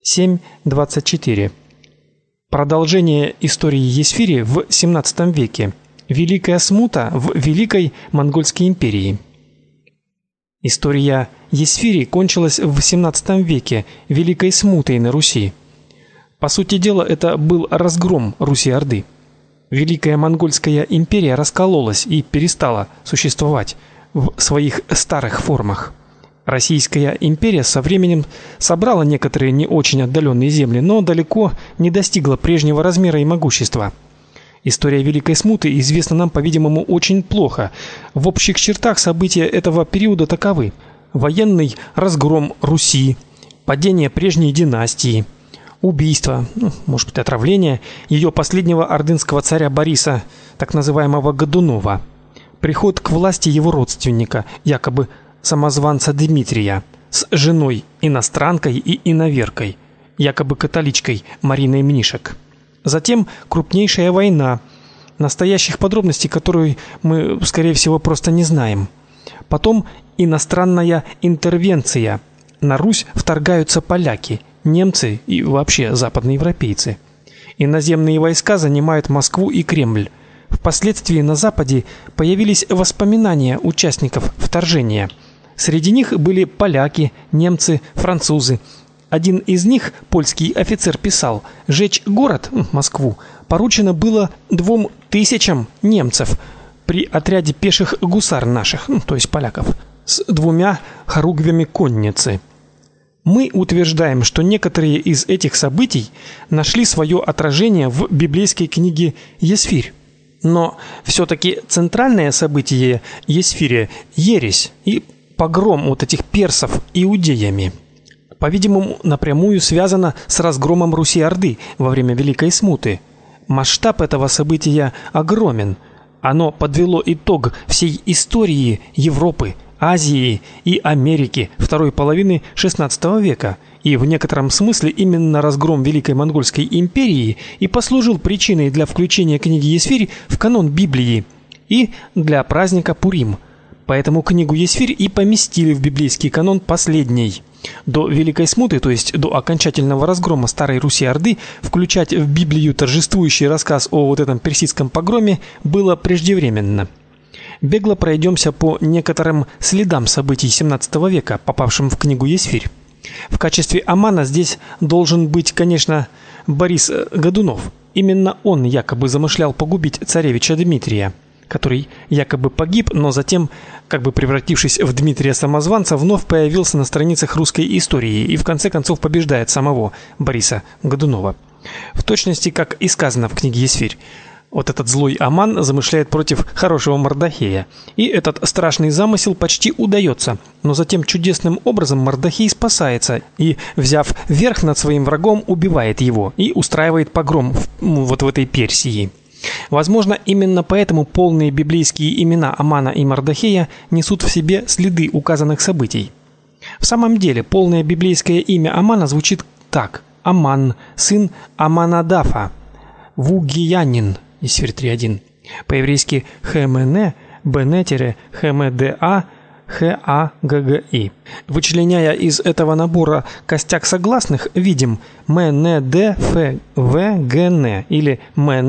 7.24. Продолжение истории Есфири в XVII веке. Великая смута в Великой Монгольской империи. История Есфири кончилась в XVII веке Великой смутой на Руси. По сути дела, это был разгром Руси-Орды. Великая Монгольская империя раскололась и перестала существовать в своих старых формах. Российская империя со временем собрала некоторые не очень отдаленные земли, но далеко не достигла прежнего размера и могущества. История Великой смуты известна нам, по-видимому, очень плохо. В общих чертах события этого периода таковы: военный разгром Руси, падение прежней династии, убийство, может быть, отравление ее последнего ордынского царя Бориса, так называемого Годунова, приход к власти его родственника, якобы самозванца Дмитрия, с женой иностранкой и иноверкой, якобы католичкой Мариной Мнишек. Затем крупнейшая война, настоящих подробностей которой мы, скорее всего, просто не знаем. Потом иностранная интервенция. На Русь вторгаются поляки, немцы и вообще западноевропейцы. Иноземные войска занимают Москву и Кремль. Впоследствии на Западе появились воспоминания участников вторжения. Среди них были поляки, немцы, французы. Один из них, польский офицер, писал: «Жечь город, Москву, поручено было 2000 немцев при отряде пеших гусар наших, то есть поляков, с 2 хоругвями конницы». Мы утверждаем, что некоторые из этих событий нашли свое отражение в библейской книге Есфирь. Но все-таки центральное событие Есфиря – ересь и погром вот этих персов иудеями. По-видимому, напрямую связано с разгромом Руси-Орды во время Великой смуты. Масштаб этого события огромен. Оно подвело итог всей истории Европы, Азии и Америки второй половины XVI века, и в некотором смысле именно разгром Великой Монгольской империи и послужил причиной для включения книги Есфирь в канон Библии и для праздника Пурим. Поэтому книгу Есфирь и поместили в библейский канон последней. До Великой смуты, то есть до окончательного разгрома Старой Руси-Орды, включать в Библию торжествующий рассказ о вот этом персидском погроме было преждевременно. Бегло пройдемся по некоторым следам событий XVII века, попавшим в книгу Есфирь. В качестве Амана здесь должен быть, конечно, Борис Годунов. Именно он якобы замышлял погубить царевича Дмитрия, который якобы погиб, но затем, как бы превратившись в Дмитрия Самозванца, вновь появился на страницах русской истории и в конце концов побеждает самого Бориса Годунова. В точности, как и сказано в книге Есфирь, вот этот злой Аман замышляет против хорошего Мардохея, и этот страшный замысел почти удается, но затем чудесным образом Мардохей спасается и, взяв верх над своим врагом, убивает его и устраивает погром вот в этой Персии. Возможно, именно поэтому полные библейские имена Амана и Мардохея несут в себе следы указанных событий. В самом деле, полное библейское имя Амана звучит так: Аман, сын Аманадафа, вугиянин, Есфирь 3.1. По-еврейски Хемене, Бенетере, Хемеда, Хагги. Вычленяя из этого набора костяк согласных, видим МНДФВГН или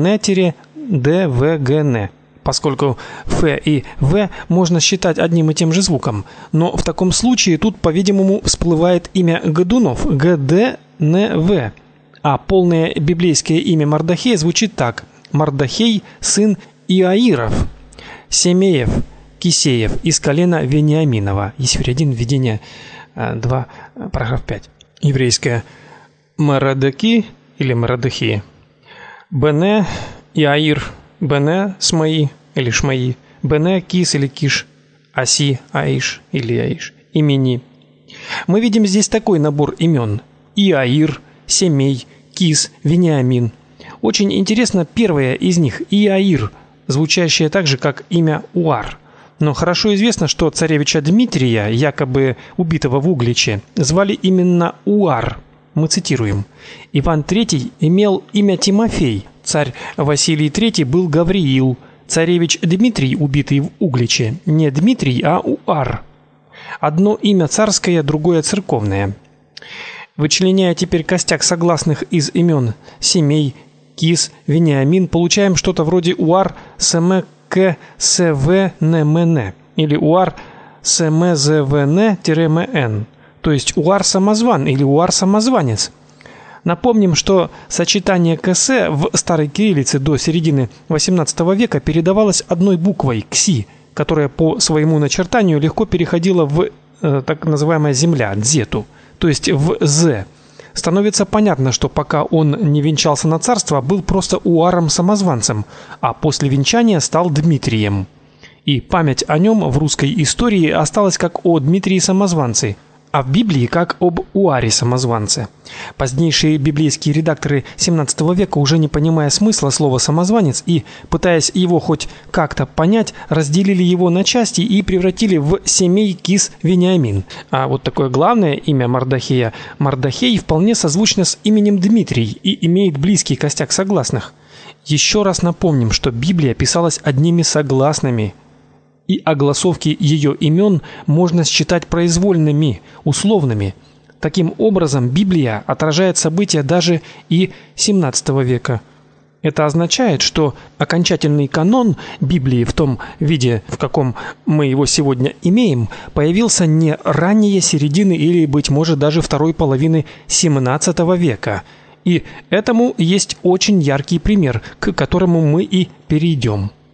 МН-ДВГН, поскольку Ф и В можно считать одним и тем же звуком. Но в таком случае тут, по-видимому, всплывает имя Годунов, ГДНВ, а полное библейское имя Мардохея звучит так: Мардохей, сын Иаиров, Семеев, Кисеев, из колена Вениаминова. Есфирь 1, введение 2, параграф 5. Еврейское Мардоки или Мардохи, Бене, Иаир, Бене, Смаи или Шмаи, Бене, Кис или Киш, Аси, Аиш или Аиш, имени. Мы видим здесь такой набор имен: Иаир, Семей, Кис, Вениамин. Очень интересно первое из них, Иаир, звучащее так же, как имя Уар. Но хорошо известно, что царевича Дмитрия, якобы убитого в Угличе, звали именно Уар. Мы цитируем: Иван III имел имя Тимофей, царь Василий III был Гавриил, царевич Дмитрий, убитый в Угличе, не Дмитрий, а Уар. Одно имя царское, другое церковное. Вычленяя теперь костяк согласных из имен Семей, Кис, Вениамин, получаем что-то вроде Уар Семе К СВ НМН или Уар СМЗВН-МН, то есть Уар-самозван или Уар-самозванец. Напомним, что сочетание КС в старой кириллице до середины XVIII века передавалось одной буквой кси, которая по своему начертанию легко переходила в так называемая земля, дзету, то есть в з. Становится понятно, что пока он не венчался на царство, был просто Уаром-самозванцем, а после венчания стал Дмитрием. И память о нем в русской истории осталась как о Дмитрии-самозванце, а в Библии как об Уаре-самозванце. Позднейшие библейские редакторы XVII века, уже не понимая смысла слова «самозванец» и пытаясь его хоть как-то понять, разделили его на части и превратили в Семей, Кис, Вениамин. А вот такое главное имя Мардохея, Мардохей, вполне созвучно с именем Дмитрий и имеет близкий костяк согласных. Еще раз напомним, что Библия писалась одними согласными, и огласовки ее имен можно считать произвольными, условными. Таким образом, Библия отражает события даже и XVII века. Это означает, что окончательный канон Библии в том виде, в каком мы его сегодня имеем, появился не ранее середины или, быть может, даже второй половины XVII века. И этому есть очень яркий пример, к которому мы и перейдем.